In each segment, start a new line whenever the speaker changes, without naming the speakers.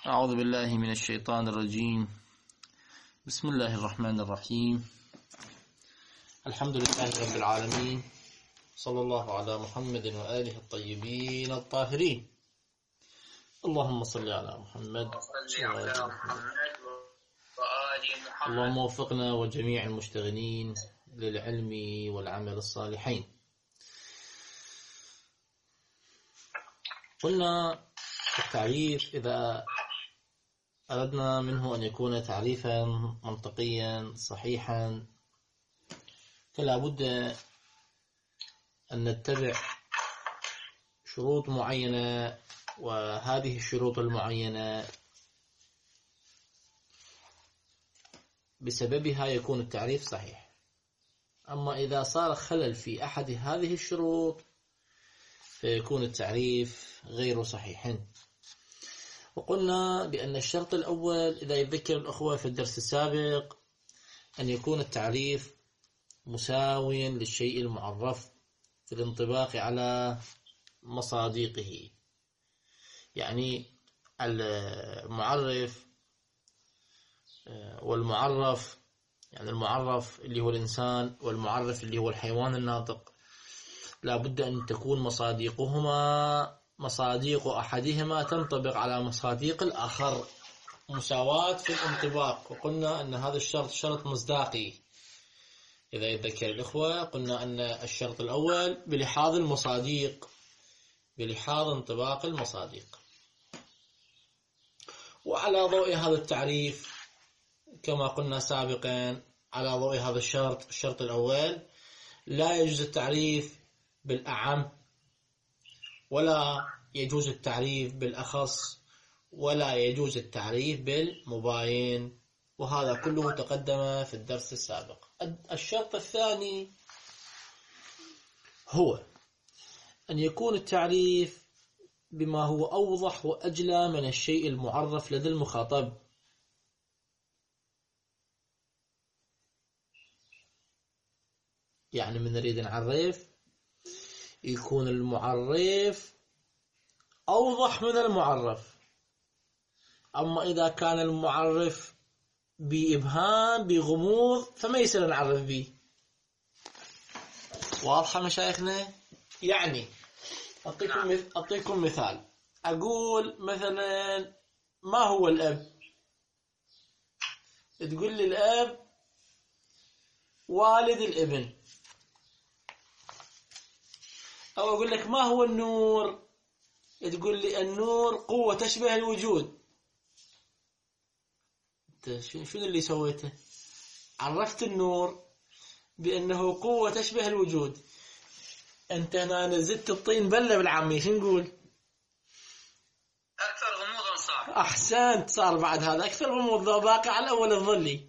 أعوذ بالله من الشيطان الرجيم. بسم الله الرحمن الرحيم. الحمد لله رب العالمين، صلى الله على محمد وآله الطيبين الطاهرين. اللهم صل على محمد اللهم وفقنا وجميع المشتغلين للعلم والعمل الصالحين. قلنا التعريف إذا أردنا منه أن يكون تعريفا منطقيا صحيحا فلا بد أن نتبع شروط معينة، وهذه الشروط المعينة بسببها يكون التعريف صحيح. أما إذا صار خلل في أحد هذه الشروط فيكون التعريف غير صحيح. وقلنا بأن الشرط الأول إذا يتذكر الأخوة في الدرس السابق أن يكون التعريف مساويا للشيء المعرف في الانطباق على مصادقه. يعني المعرف والمعرف، يعني المعرف اللي هو الإنسان والمعرف اللي هو الحيوان الناطق، لا بد أن تكون مصاديق أحدهما تنطبق على مصاديق الآخر، مساواة في الانطباق. وقلنا أن هذا الشرط شرط مصداقي. إذا يتذكر الإخوة قلنا أن الشرط الأول بلحاظ المصاديق، بلحاظ انطباق المصاديق. وعلى ضوء هذا التعريف كما قلنا سابقا، على ضوء هذا الشرط الأول لا يجوز التعريف بالأعم، ولا يجوز التعريف بالأخص، ولا يجوز التعريف بالمباين، وهذا كله تقدم في الدرس السابق. الشرط الثاني هو أن يكون التعريف بما هو أوضح وأجلى من الشيء المعرف لدى المخاطب. يعني من نريد نعرف يكون المعرف أوضح من المعرف. أما إذا كان المعرف بإبهام بغموض فما يصير نعرف به. واضحة مشايخنا؟ يعني أعطيكم مثال. أقول مثلا ما هو الأب؟ تقول لي الأب والد الابن. أو أقول لك ما هو النور؟ تقول لي النور قوة تشبه الوجود. شنو اللي سويته؟ عرفت النور بأنه قوة تشبه الوجود. أنت هنا نزلت الطين بلة بالعامية، شو نقول؟
أكثر غموضا صار.
أحسنت، صار بعد هذا أكثر غموض، لو باقي على أول الظلي.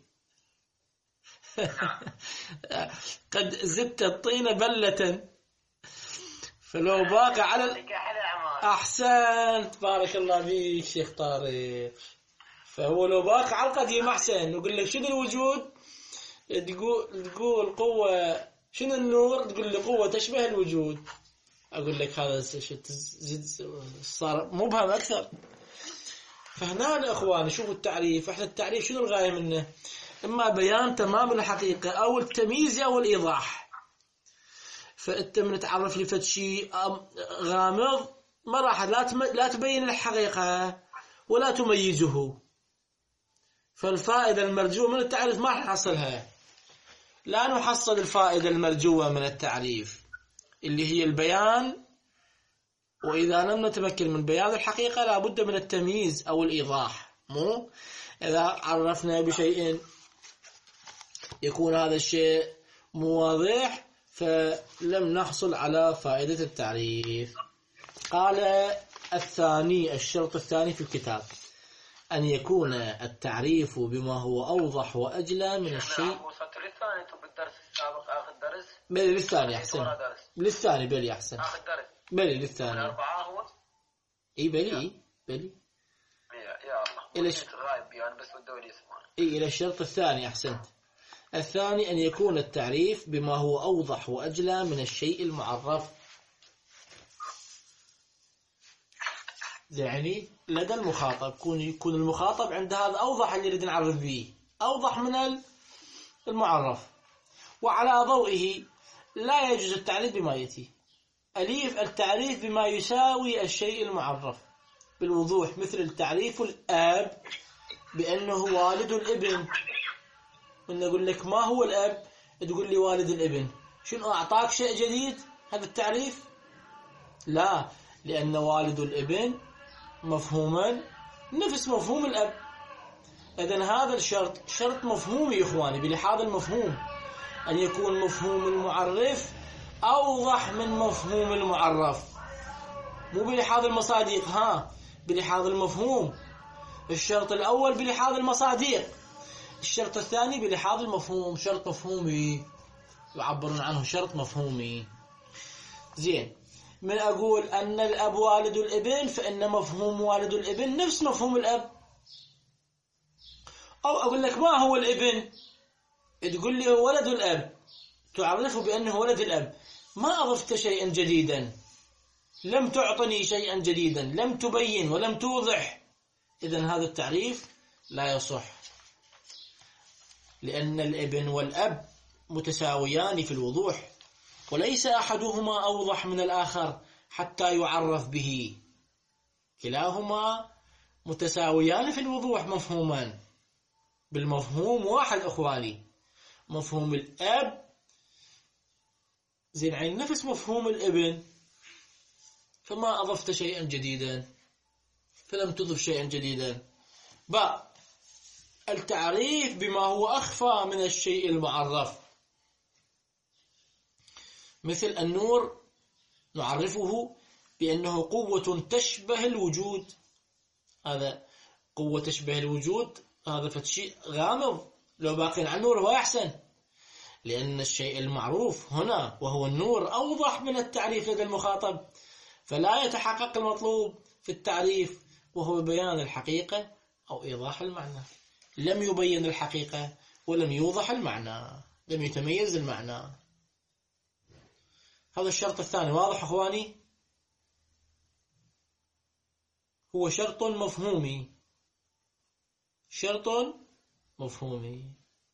قد زدت الطين بلة، فلو باقي على أحسنت، بارك الله فيك شيخ طارق. فهو لو باقي على القديم أحسن. نقول لك شنو الوجود؟ تقول قوة. شنو النور؟ تقول لي قوة تشبه الوجود. أقول لك هذا صار مبهم أكثر. فهنا الأخوان شوفوا التعريف. إحنا التعريف شنو الغاية منه؟ إما بيان تمام الحقيقة أو التمييز أو الإيضاح. فأنت من تعرف لي فد شيء غامض ما راح لا تبين الحقيقة ولا تميزه، فالفائدة المرجوة من التعريف ما نحصلها. لا نحصل الفائدة المرجوة من التعريف اللي هي البيان. وإذا لم نتمكن من بيان الحقيقة لا بد من التمييز أو الإيضاح. مو إذا عرفنا بشيء يكون هذا الشيء واضح فلم نحصل على فائدة التعريف. قال الثاني، الشرط الثاني في الكتاب أن يكون التعريف بما هو أوضح وأجلى من الشيء.
وصلت للثاني بالدرس السابق آخر درس.
بلي للثاني أحسن. للثاني بلي أحسن.
آخر درس.
بلي للثاني.
الأربعة هو.
إيه بلي.
يا الله. إلى غايب يعني بس والدولي يسمعون.
إيه إلى الشرط الثاني أحسنت. الثاني أن يكون التعريف بما هو أوضح وأجلى من الشيء المعرف. يعني لدى المخاطب يكون المخاطب عند هذا أوضح اللي نريد نعرف به، أوضح من المعرف. وعلى ضوئه لا يجوز التعريف بما يأتي. أليف التعريف بما يساوي الشيء المعرف بالوضوح، مثل التعريف الأب بأنه والد الابن. إن أقول لك ما هو الأب تقول لي والد الابن، شنو أعطاك شيء جديد هذا التعريف؟ لا، لأن والد الابن مفهوما نفس مفهوم الأب. إذن هذا الشرط شرط مفهومي يا إخواني، بلحاظ المفهوم أن يكون مفهوم المعرف أوضح من مفهوم المعرف، مو بلحاظ المصادق، بلحاظ المفهوم. الشرط الأول بلحاظ المصادق، الشرط الثاني بلحاظ المفهوم، شرط مفهومي يعبرون عنه شرط مفهومي. زين، من أقول أن الأب والد الابن فإن مفهوم والد الابن نفس مفهوم الأب. أو أقول لك ما هو الابن تقول لي هو ولد الأب، تعرفه بأنه ولد الأب، ما أضفت شيئا جديدا، لم تعطني شيئا جديدا، لم تبين ولم توضح. إذن هذا التعريف لا يصح، لأن الابن والأب متساويان في الوضوح، وليس أحدهما أوضح من الآخر حتى يعرف به، كلاهما متساويان في الوضوح مفهومان، بالمفهوم واحد أخواني، مفهوم الأب زين عين نفس مفهوم الابن، فما أضفت شيئا جديدا، فلم تضف شيئا جديدا. التعريف بما هو أخفى من الشيء المعرف، مثل النور نعرفه بأنه قوة تشبه الوجود. هذا قوة تشبه الوجود، هذا فشيء غامض، لو باقين عن النور هو أحسن، لأن الشيء المعروف هنا وهو النور أوضح من التعريف لدى المخاطب، فلا يتحقق المطلوب في التعريف وهو بيان الحقيقة أو إيضاح المعنى. لم يبين الحقيقة ولم يوضح المعنى، لم يتميز المعنى. هذا الشرط الثاني، واضح أخواني؟ هو شرط مفهومي، شرط مفهومي.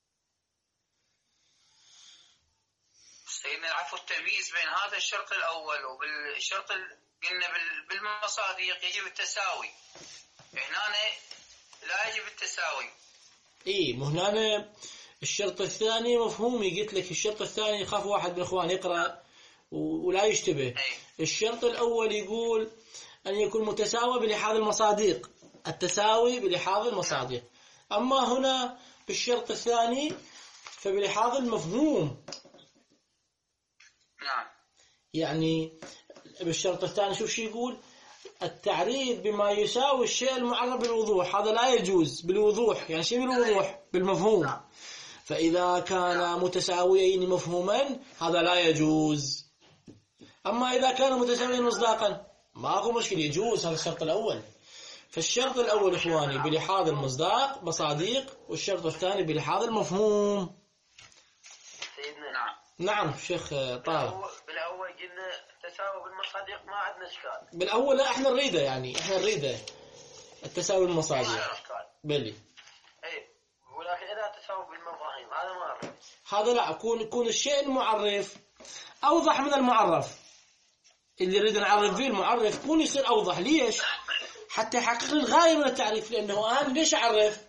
سيدنا العفو، التمييز بين هذا الشرط الأول وبالشرط قلنا بالمصادق يجب التساوي، هنا لا يجب التساوي.
هنا الشرط الثاني مفهومي، قلت لك الشرط الثاني يخاف واحد من الإخوان يقرأ ولا يشتبه. الشرط الأول يقول أن يكون متساوي بلحاظ المصادق، التساوي بلحاظ المصادق. أما هنا بالشرط الثاني فبلحاظ المفهوم.
نعم.
يعني بالشرط الثاني شوف شو يقول، التعريف بما يساوي الشيء المعرف بالوضوح، هذا لا يجوز بالوضوح. يعني شيء بالوضوح بالمفهوم، فإذا كان متساويين مفهوما هذا لا يجوز. أما إذا كانوا متساويين مصداقا ماكو مشكلة، يجوز. هذا الشرط الأول. فالشرط الأول إخواني بلحاظ المصداق مصادق، والشرط الثاني بلحاظ المفهوم.
سيدنا
نعم شيخ طارق.
بالأول قلنا التساوي بالمصادق ما عندنا إشكال.
بالأول لا، إحنا نريده، يعني إحنا نريده التساوي بالمصادق بلي.
ولكن إذا تساوي بالمفاهيم هذا ما أريد.
هذا لا، يكون الشيء المعرف أوضح من المعرف، اللي يريد نعرف فيه المعرف يكون يصير أوضح. ليش؟ حتى يحقق لي الغاية من التعريف. لأنه أنا ليش أعرف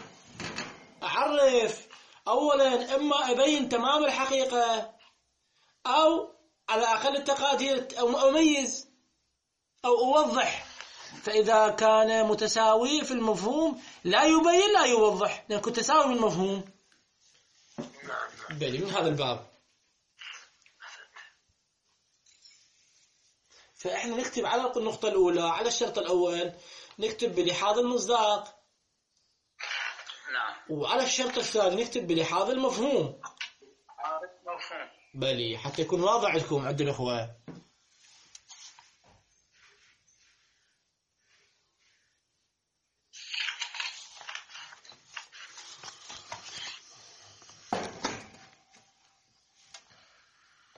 أولا إما أبين تمام الحقيقة، أو على أقل التقادير أو أميز أو أوضح. فإذا كان متساوي في المفهوم لا يبين لا يوضح، لأنه تساوي من المفهوم. بلي من هذا الباب. فإحنا نكتب على النقطة الأولى، على الشرط الأول نكتب بلحاظ المصداق، وعلى الشرط الثاني نكتب بلحاظ المفهوم. بلي حتى يكون واضح عندكم عند الأخوة.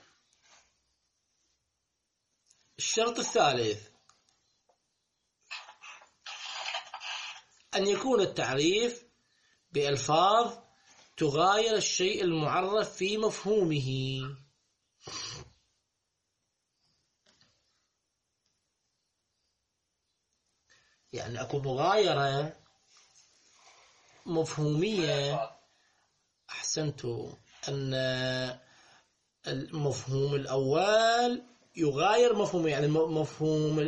الشرط الثالث أن يكون التعريف بألفاظ تغاير الشيء المعرف في مفهومه. يعني أكو مغايرة مفهومية. أحسنتوا، أن المفهوم الأول يغاير مفهومه، يعني مفهوم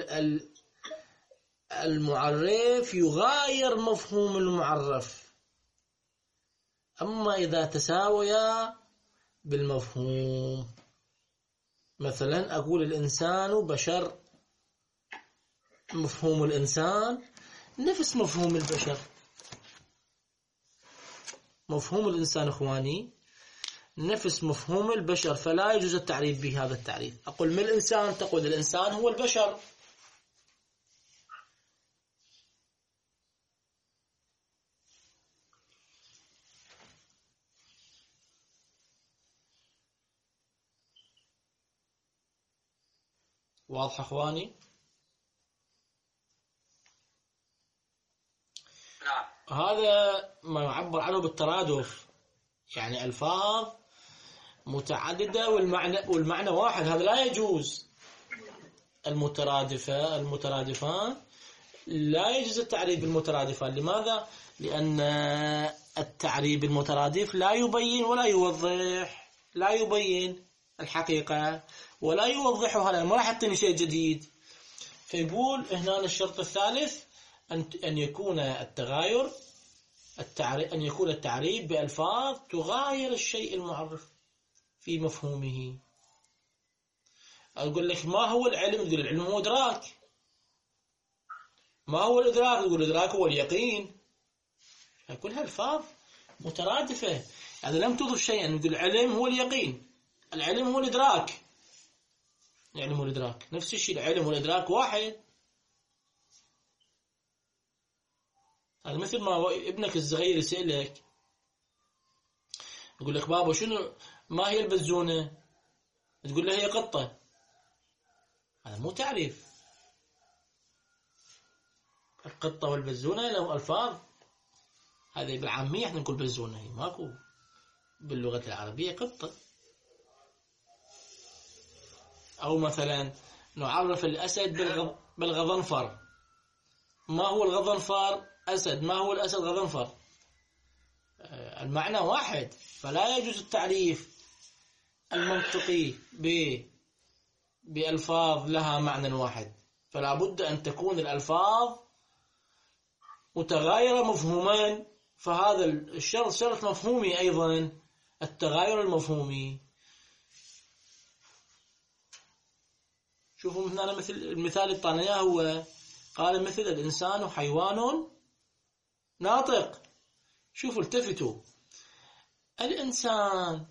المعرف يغاير مفهوم المعرف. أما إذا تساويا بالمفهوم، مثلا أقول الإنسان بشر، مفهوم الإنسان نفس مفهوم البشر. مفهوم الإنسان إخواني نفس مفهوم البشر، فلا يجوز التعريف بهذا التعريف. أقول من الإنسان، تقول الإنسان هو البشر. واضح إخواني؟
نعم.
هذا ما يعبر عنه بالترادف، يعني ألفاظ متعددة والمعنى واحد، هذا لا يجوز. المترادفان لا يجوز التعريف بالمترادفان. لماذا؟ لأن التعريف بالمترادف لا يبين ولا يوضح، لا يبين الحقيقة ولا يوضحها، لأنه ما راح يعطيني شيء جديد. فيقول هنا الشرط الثالث أن يكون أن يكون التعريف بألفاظ تغاير الشيء المعرف في مفهومه. أقول لك ما هو العلم؟ تقول العلم هو إدراك. ما هو الإدراك؟ تقول الإدراك هو اليقين. كلها ألفاظ مترادفة، يعني لم تضف شيئا. تقول العلم هو اليقين، العلم هو الإدراك. العلم هو الإدراك، نفس الشيء، العلم والإدراك واحد. هذا مثل ما ابنك الصغير يسألك، يقول لك بابا ما هي البزونة؟ تقول له هي قطة. هذا مو تعريف. القطة والبزونة لهم ألفاظ. هذه بالعامية احنا نقول بزونة، هي ماكو باللغة العربية قطة. أو مثلا نعرف الأسد بالغضنفر. ما هو الغضنفر؟ أسد. ما هو الأسد؟ غضنفر. المعنى واحد، فلا يجوز التعريف المنطقي بألفاظ لها معنى واحد. فلا بد أن تكون الألفاظ متغايرة مفهومان. فهذا الشرط شرط مفهومي أيضا، التغاير المفهومي. شوفوا هنا مثل المثال اللي طالنا اياه، هو قال مثل الإنسان حيوان ناطق. شوفوا التفتوا، الإنسان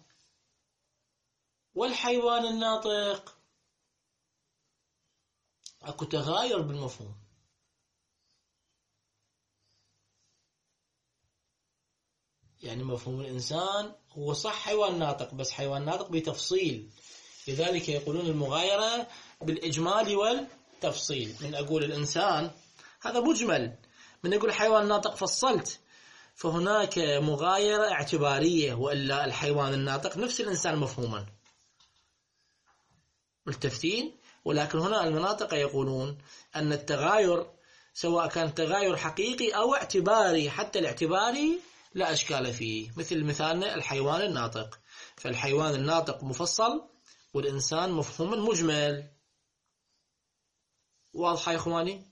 والحيوان الناطق اكو تغاير بالمفهوم. يعني مفهوم الإنسان هو صح حيوان ناطق، بس حيوان ناطق بتفصيل. لذلك يقولون المغايرة بالإجمال والتفصيل. من أقول الإنسان هذا مجمل، من أقول حيوان ناطق فصلت، فهناك مغايرة اعتبارية، وإلا الحيوان الناطق نفس الإنسان مفهوما. ملتفتين؟ ولكن هنا المناطق يقولون أن التغاير سواء كان تغاير حقيقي أو اعتباري، حتى الاعتباري لا أشكال فيه. مثل مثالنا الحيوان الناطق، فالحيوان الناطق مفصل والإنسان مفهوما مجمل. واضحة يا إخواني؟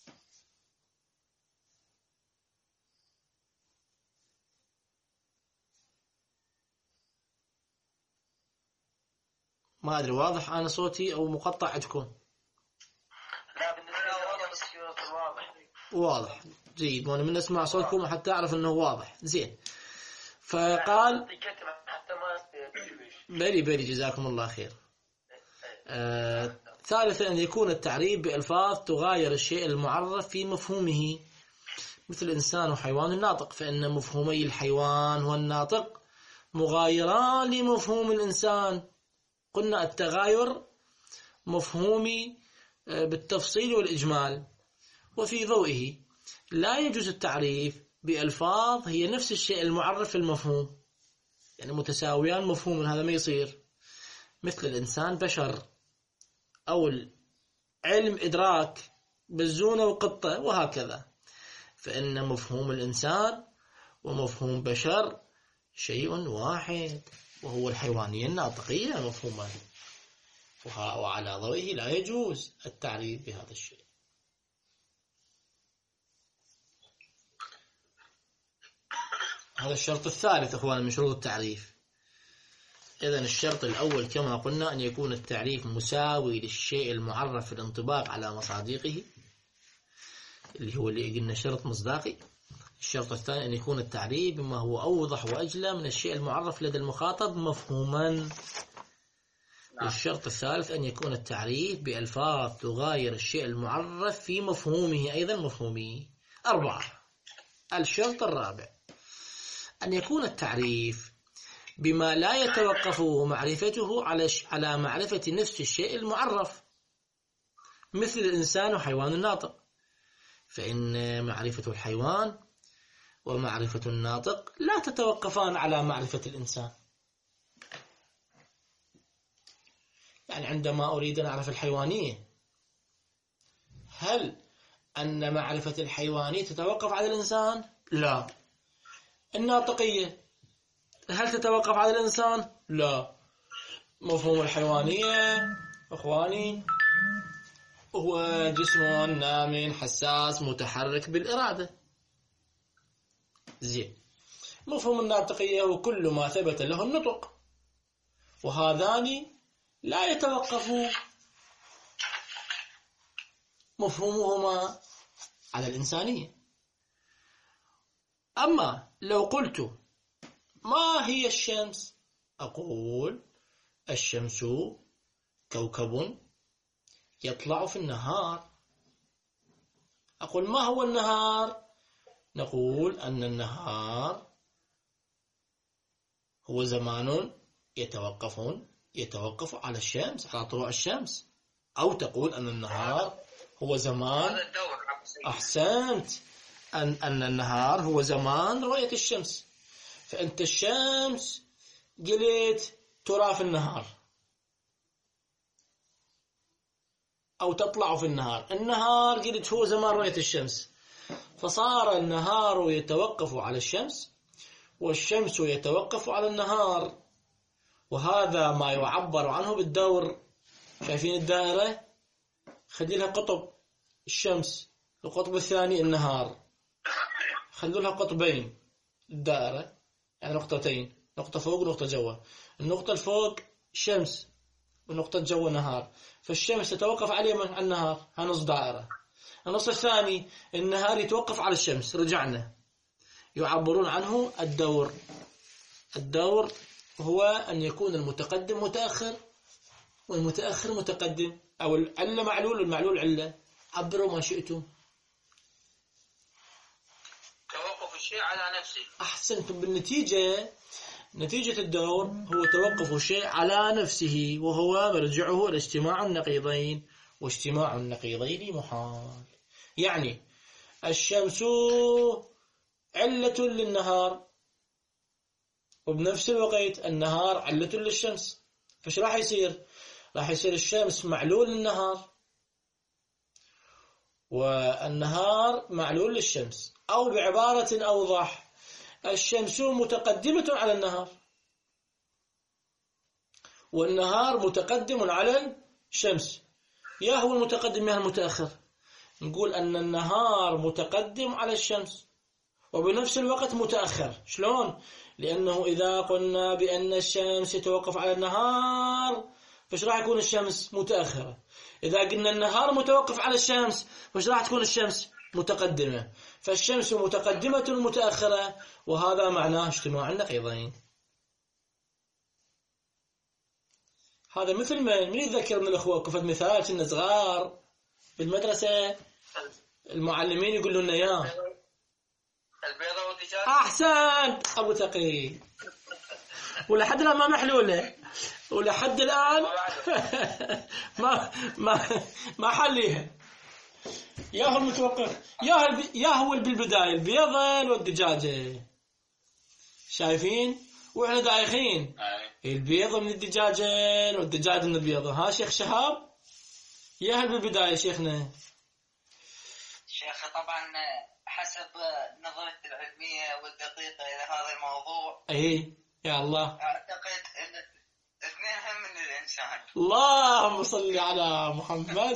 ما أدري واضح أنا صوتي أو مقطع عندكم؟
لا بالنسبة لي واضح.
واضح جيد، وأنا من أسمع صوتكم حتى أعرف أنه واضح زين. فقال بري جزاكم الله خير. ثالثا أن يكون التعريف بألفاظ تغاير الشيء المعرف في مفهومه، مثل الإنسان وحيوان الناطق، فإن مفهومي الحيوان والناطق مغايران لمفهوم الإنسان. قلنا التغاير مفهومي بالتفصيل والإجمال. وفي ضوئه لا يجوز التعريف بألفاظ هي نفس الشيء المعرف في المفهوم، يعني متساويان مفهوم، هذا ما يصير. مثل الإنسان بشر، أو العلم إدراك بزونة وقطة وهكذا، فإن مفهوم الإنسان ومفهوم بشر شيء واحد، وهو الحيوانية الناطقية مفهوما، وعلى ضوئه لا يجوز التعريف بهذا الشيء. هذا الشرط الثالث أخوان من شروط التعريف. إذن الشرط الأول كما قلنا أن يكون التعريف مساوي للشيء المعرف في الانطباق على مصادقه، اللي هو اللي قلنا شرط مصداقي. الشرط الثاني أن يكون التعريف بما هو أوضح وأجلى من الشيء المعرف لدى المخاطب مفهوما. والشرط الثالث أن يكون التعريف بألفاظ تغاير الشيء المعرف في مفهومه أيضا مفهومه. 4. الشرط الرابع أن يكون التعريف بما لا يتوقف معرفته على معرفة نفس الشيء المعرف، مثل الإنسان وحيوان الناطق، فإن معرفة الحيوان ومعرفة الناطق لا تتوقفان على معرفة الإنسان. يعني عندما أريد أن أعرف الحيوانية، هل أن معرفة الحيوانية تتوقف على الإنسان؟ لا. الناطقية هل تتوقف على الإنسان؟ لا. مفهوم الحيوانية أخواني هو جسم نام حساس متحرك بالإرادة. زين. مفهوم الناطقية هو كل ما ثبت له النطق، وهذان لا يتوقف مفهومهما على الإنسانية. أما لو قلت ما هي الشمس؟ أقول الشمس كوكب يطلع في النهار. أقول ما هو النهار؟ نقول أن النهار هو زمان يتوقف على الشمس، على طلوع الشمس. أو تقول أن النهار هو زمان، أحسنت، أن النهار هو زمان رؤية الشمس. فأنت الشمس قلت ترى في النهار أو تطلع في النهار، النهار قلت هو زمان رؤية الشمس، فصار النهار يتوقف على الشمس والشمس يتوقف على النهار، وهذا ما يعبر عنه بالدور. شايفين الدائرة؟ خلي لها قطب الشمس، القطب الثاني النهار، خلوا لها قطبين الدائرة، يعني نقطتين، نقطة فوق ونقطة جوا. النقطة الفوق شمس ونقطة جوا نهار، فالشمس تتوقف عليه من النهار، هنص دائرة. النص الثاني النهار يتوقف على الشمس، رجعنا، يعبرون عنه الدور. الدور هو أن يكون المتقدم متأخر والمتأخر متقدم، أو العلة معلول والمعلول علة، عبروا ما شئتم.
توقف الشيء على نفسه.
أحسنتم. بالنتيجة نتيجة الدور هو توقف الشيء على نفسه، وهو مرجعه الاجتماع النقيضين، واجتماع النقيضين محال. يعني الشمس علة للنهار، وبنفس الوقت النهار علة للشمس، فش راح يصير؟ راح يصير الشمس معلول للنهار والنهار معلول للشمس، أو بعبارة أوضح الشمس متقدمة على النهار والنهار متقدم على الشمس. يا هو المتقدم يا المتأخر؟ نقول أن النهار متقدم على الشمس وبنفس الوقت متأخر. شلون؟ لأنه إذا قلنا بأن الشمس يتوقف على النهار فش راح يكون الشمس متأخرة. إذا قلنا النهار متوقف على الشمس فش راح تكون الشمس متقدمة. فالشمس متقدمة متأخرة، وهذا معناه اجتماع النقيضين. هذا مثل من يتذكر من الأخوة كفت مثال كنا صغار بالمدرسة المعلمين يقولوا لنا يا
البيضة والدجاج.
أحسنت أبو تقي، ولحد الآن ما محلولة، ولحد الآن ما حليها. يا هو المتوقف، يا هو بالبداية البيضة والدجاجة، شايفين؟ وإحنا دايخين البيضة من الدجاجة والدجاجة من البيضة. ها شيخ شهاب، يا هل بالبداية شيخنا؟
شيخ طبعا حسب نظرتي العلمية والدقيقة إلى هذا الموضوع،
أي يا الله،
أعتقد أن الاثنين هم من الإنسان.
اللهم صل على محمد.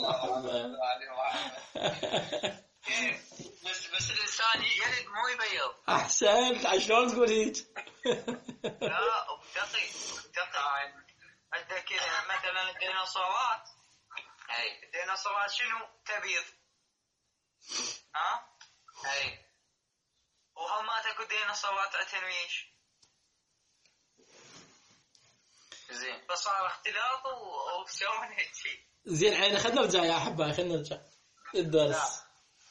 بس الإنسان يلد مو يبيض.
أحسنت، شلون تقول هيك؟
لا بدقيق عندك مثلا الديناصورات. الديناصورات شنو تبيض؟ ها؟ وهم ما تاكل ديناصورات تنويش. زين فصار اختلاط وسوون هيك شيء.
زين عيني، خلينا نرجع يا أحبائي، خلينا نرجع الدرس.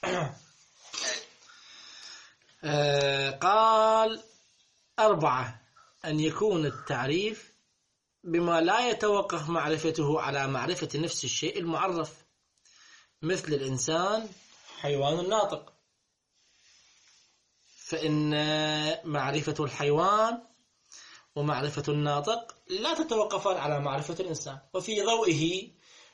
قال 4 أن يكون التعريف بما لا يتوقف معرفته على معرفة نفس الشيء المعرف، مثل الإنسان حيوان الناطق، فإن معرفة الحيوان ومعرفة الناطق لا تتوقفان على معرفة الإنسان، وفي ضوئه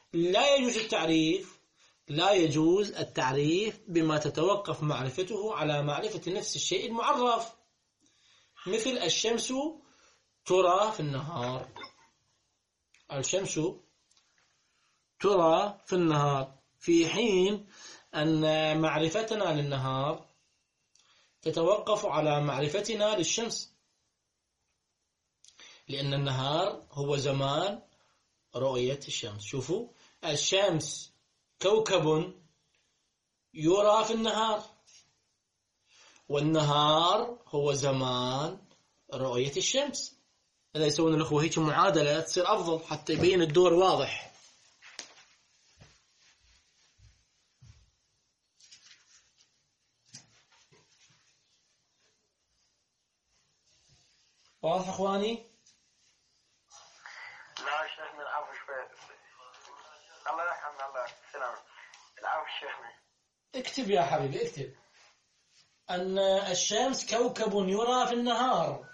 لا يجوز التعريف بما تتوقف معرفته على معرفة نفس الشيء المعرف، مثل الشمس ترى في النهار. الشمس ترى في النهار، في حين أن معرفتنا للنهار تتوقف على معرفتنا للشمس، لأن النهار هو زمان رؤية الشمس. شوفوا، الشمس كوكب يرى في النهار، والنهار هو زمان رؤية الشمس. هذا يسوون الأخوة هيك معادلة تصير أفضل حتى يبين الدور واضح. واضح أخواني؟
لا شيخنا العفو شوي. الله يرحمنا، الله السلام. العفو شيخنا.
اكتب يا حبيبي، اكتب أن الشمس كوكب يرى في النهار.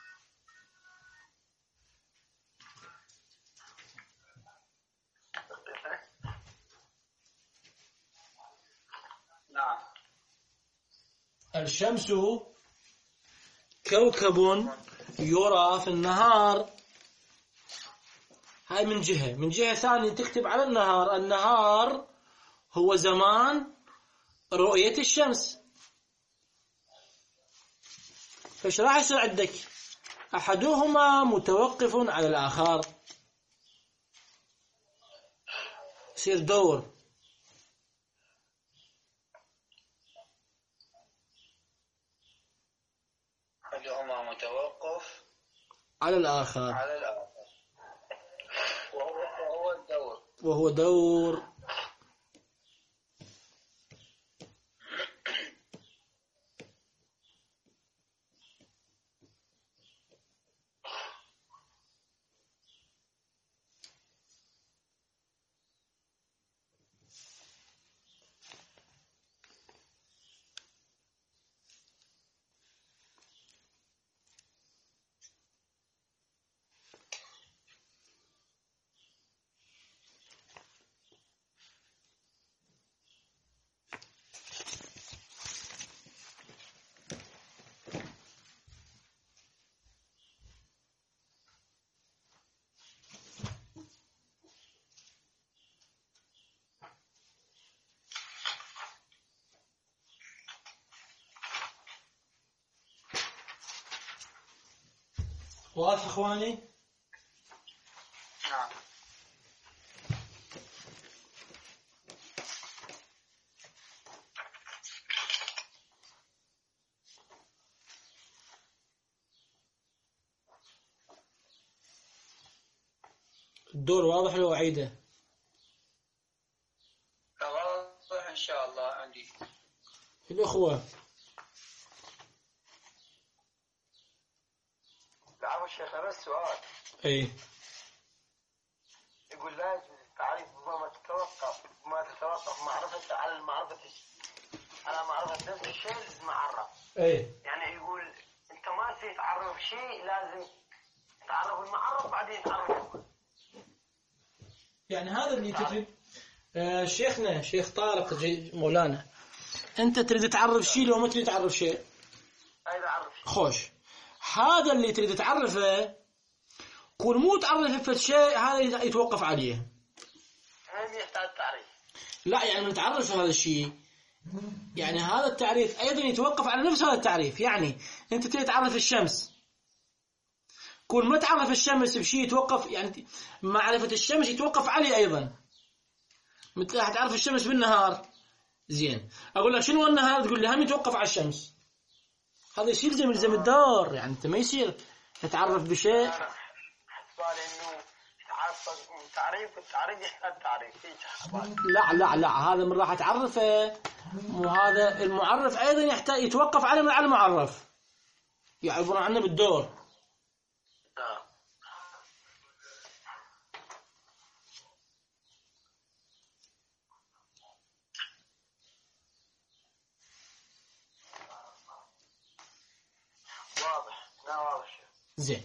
نعم.
الشمس كوكب يرى في النهار. هاي من جهة ثانية تكتب على النهار هو زمان رؤية الشمس. فايش راح يصير عندك؟ أحدهما متوقف على الآخر، يصير دور.
أحدهما متوقف
على الآخر وهو دور. واضح اخواني؟
نعم.
الدور واضح لو أعيده؟
واضح إن شاء الله عندي.
الأخوة
العفو الشيخ، بس سؤال.
أي
يقول لا يجوز التعريف
ما تتوقف معرفة على معرفة نفس الشيء المعرف.
ايه
يعني يقول انت ما تتعرف شيء لازم تعرف المعرف بعدين تعرف.
يعني هذا اللي تريد. شيخنا شيخ طارق مولانا، انت تريد تعرف شيء لو ما تريد تعرف شيء.
ايوه اعرف شيء.
خوش، هذا اللي تريد تعرفه كل مو تعرف في الشيء هذا يتوقف عليه.
هذا يحتاج تعريف.
لا يعني من تعرف هذا الشيء، يعني هذا التعريف ايضا يتوقف على نفس هذا التعريف. يعني انت تريد تعرف الشمس، كل ما تعرف الشمس بشيء يتوقف، يعني معرفة الشمس يتوقف عليه ايضا. مثل تعرف الشمس بالنهار، زين اقول لك شنو النهار، تقول لي هم يتوقف على الشمس. هذا يصير يلزم الدار، يعني انت ما يصير تتعرف بشيء.
حسبالي انه تعريف والتعريف يحتاج تعريف.
لا هذا من راح تعرفه، وهذا المعرف ايضا يحتاج يتوقف على المعرف، يعبر عنه بالدور.
واضح. لا واضح.
زين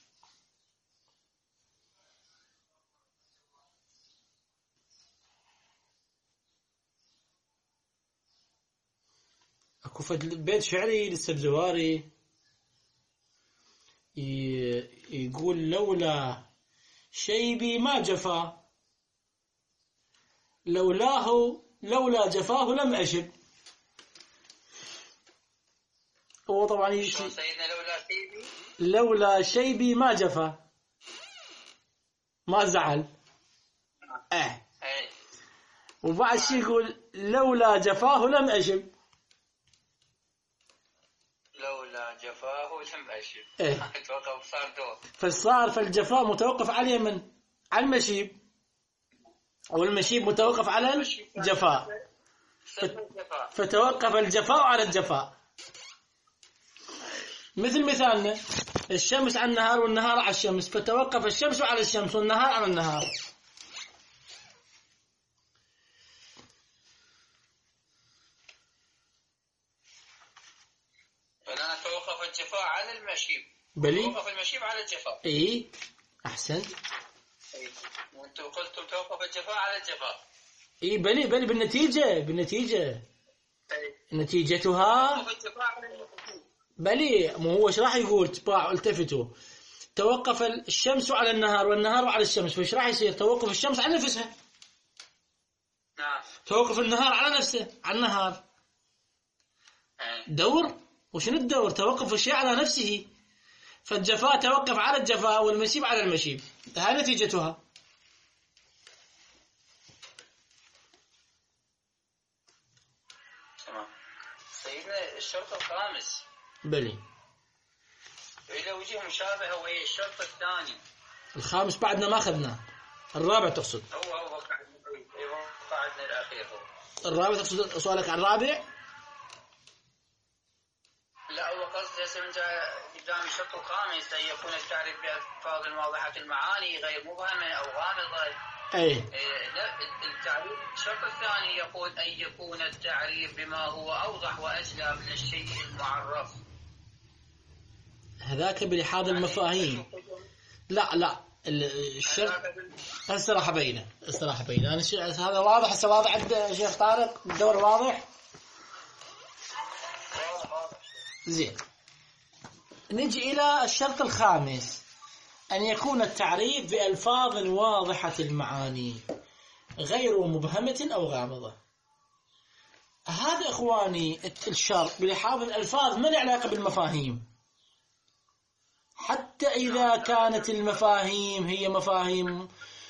اكو بيت شعري للسبزواري يقول لولا شيبي ما جفا، لولا جفاه لم أشب. هو طبعا يشي
سيدنا
لولا شيبي ما جفا، ما زعل. وبعد شي يقول لولا جفاه لم أشب.
لولا جفاه لم أشب. توقف صار دور.
فصار فالجفاء متوقف على من؟ على المشيب، والمشيب متوقف على الجفاء، فتوقف الجفاء على الجفاء. مثل مثالنا الشمس على النهار والنهار على الشمس، فتوقف الشمس على الشمس والنهار على النهار.
فأنا توقف الجفاء على المشيب.
بلي
توقف المشيب على الجفاء.
اي احسنت.
وانتم قلتم توقف الجفاء على الجفاء.
اي بلي بالنتيجة نتيجتها بلي. مو هو ايش راح يقول؟ تباع التفتوا، توقف الشمس على النهار والنهار على الشمس، فايش راح يصير؟ توقف الشمس على نفسها.
نعم.
توقف النهار على نفسه، على النهار. دور. وشنو الدور؟ توقف الشيء على نفسه، فالجفاء توقف على الجفاء والمشيب على المشيب، هاي نتيجتها.
تمام. سيدنا الشرط الخامس
بلي
إذا وجه مشابهة وهي الشرط الثاني.
الخامس بعدنا ما أخذناه، الرابع تقصد؟
هو قاعدنا الأخير. هو
الرابع تقصد؟ سؤالك عن الرابع؟
لا هو قصد هسه من جاء قدام الشرط الخامس أن يكون التعريف بألفاظ واضحة المعاني غير مبهمة أو غامضة. التعريف الشرط الثاني يقول أن يكون التعريف بما هو أوضح وأجلى من الشيء المعرف.
هذاك بلحاظ المفاهيم. لا الشرط الصراحة بينه. أنا هذا واضح. هسه واضح عند شيخ طارق الدور واضح. زين نجي إلى الشرط الخامس، أن يكون التعريف بألفاظ واضحة المعاني غير مبهمة أو غامضة. هذا إخواني الشرط بلحاظ الألفاظ ما له علاقة بالمفاهيم، حتى إذا كانت المفاهيم هي مفاهيم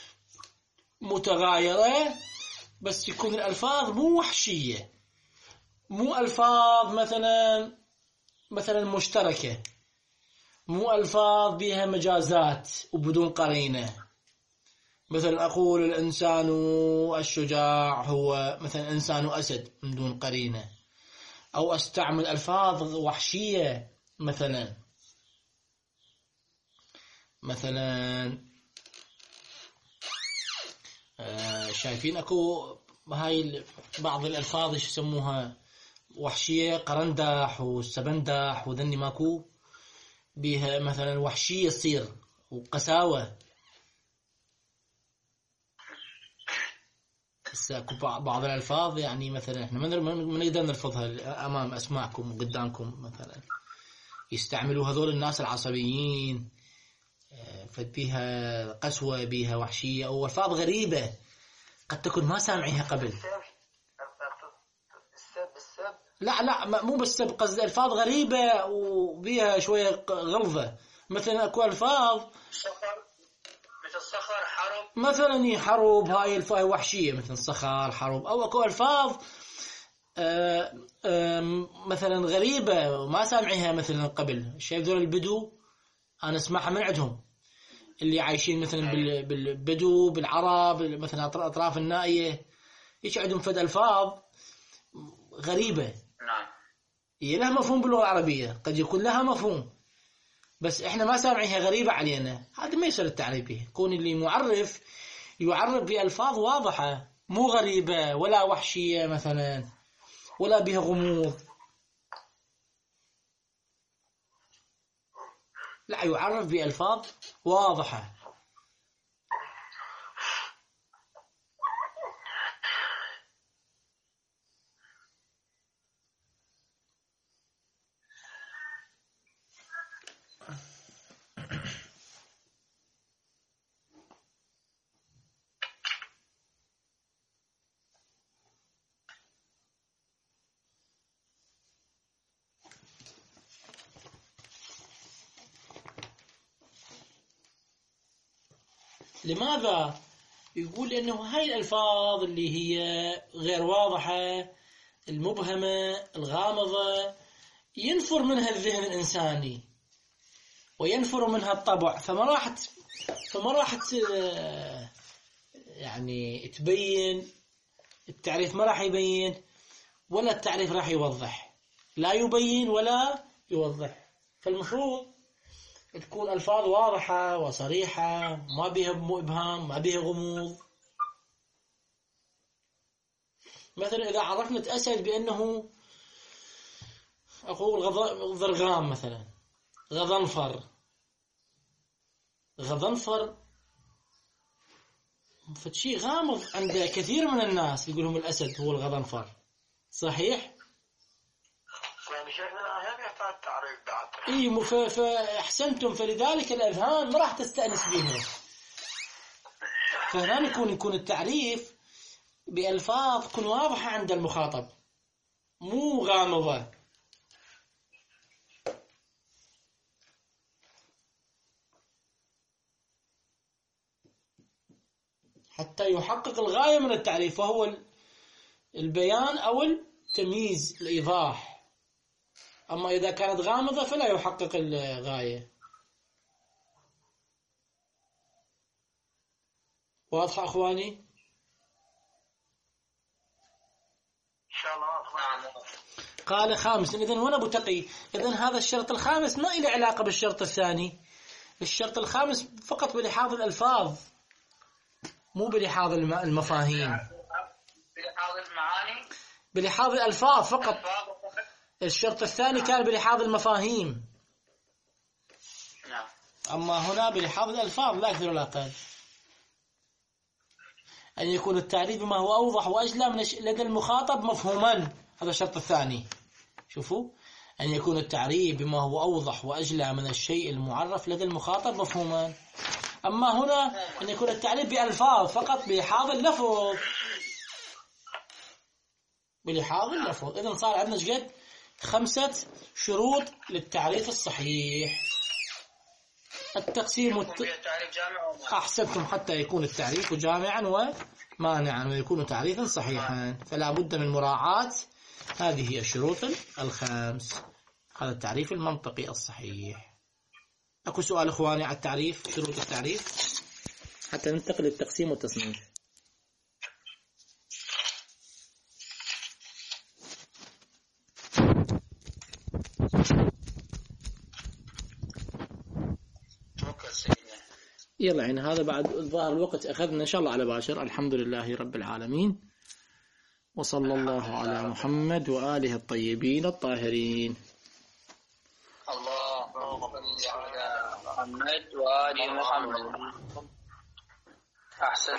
متغايرة، بس يكون الألفاظ مو وحشية، مو ألفاظ مثلا مشتركة، مو ألفاظ بها مجازات وبدون قرينة. مثلا أقول الإنسان الشجاع هو مثلا إنسان أسد من دون قرينة، أو أستعمل ألفاظ وحشية مثلا شايفين اكو هاي بعض الالفاظ ايش يسموها وحشية، قرندح والسبندح وذني ماكو بيها مثلا وحشية تصير وقساوة. هسه اكو بعض الالفاظ يعني مثلا احنا ما نقدر نلفظها امام اسماعكم وقدامكم، مثلا يستعملوا هذول الناس العصبيين فبيها قسوة بيها وحشية أو ألفاظ غريبة قد تكون ما سامعيها قبل.
السب
لا مو بالسب، قصد ألفاظ غريبة وبيها شوية غلظة. مثلا أكو ألفاظ
مثل صخر، حرب،
مثلا حرب، هاي الفاظ وحشية مثل صخر حرب. أو أكو ألفاظ مثلا غريبة وما سامعيها مثلا قبل. شايف ذول البدو أنا أسمعها من عندهم، اللي عايشين مثلا بالبدو بالعرب مثلا أطراف النائية، إيش عندهم فد ألفاظ غريبة.
نعم.
هي لها مفهوم باللغة العربية، قد يكون لها مفهوم بس إحنا ما سامعيها، غريبة علينا. هذا ما يصير التعريف به. كون اللي معرف يعرف بألفاظ واضحة مو غريبة ولا وحشية مثلا ولا بها غموض، لا يعرف بألفاظ واضحة. لماذا؟ يقول لأنه هاي الألفاظ اللي هي غير واضحة، المبهمة، الغامضة، ينفر منها الذهن الإنساني وينفر منها الطبع، فما راح يعني تبين التعريف، ما راح يبين ولا التعريف راح يوضح، لا يبين ولا يوضح. فالمفروض تكون ألفاظ واضحة وصريحة، ما بيها إبهام، ما بيها غموض. مثلا إذا عرفنا أسد بأنه أقول ضرغام مثلا، غضنفر فشي غامض عند كثير من الناس، يقولهم الأسد هو الغضنفر، صحيح؟
يعني شيخنا هذا يحتاج تعريف بعد.
إيه فأحسنتم. فلذلك الأذهان ما راح تستأنس بها. فهنا يكون التعريف بألفاظ تكون واضحة عند المخاطب مو غامضة. حتى يحقق الغاية من التعريف، وهو البيان أو التمييز، الإيضاح. أما إذا كانت غامضة فلا يحقق الغاية. واضح أخواني؟
إن شاء الله.
قال خامسا. إذن هنا أبو تقي، إذن هذا الشرط الخامس ما له علاقة بالشرط الثاني. الشرط الخامس فقط بلحاظ الألفاظ مو بلحاظ المفاهيم،
بلحاظ المعاني،
بلحاظ الألفاظ فقط. الشرط الثاني كان بلحاظ المفاهيم.
نعم.
أما هنا بلحاظ الألفاظ لا أكثر ولا أقل. أن يكون التعريف بما هو أوضح وأجلى من لدى المخاطب مفهوما، هذا الشرط الثاني. شوفوا، أن يكون التعريف بما هو أوضح وأجلى من الشيء المعرف لدى المخاطب مفهوما. أما هنا أن يكون التعريف بألفاظ فقط بلحاظ اللفظ، بلحاظ اللفظ. إذن صار عندنا شقد 5 شروط للتعريف الصحيح. التقسيم أحسنتم، حتى يكون التعريف جامعا ومانعا ويكون تعريفا صحيحا، فلا بد من مراعاة هذه الشروط الخمس. هذا التعريف المنطقي الصحيح. أكو سؤال إخواني على التعريف، شروط التعريف، حتى ننتقل للتقسيم والتصنيف. يلا يعني هذا بعد ظاهر الوقت أخذنا إن شاء الله على باشر. الحمد لله رب العالمين، وصلى الله على محمد وآله الطيبين الطاهرين.
اللهم صل على محمد وآل محمد. أحسن.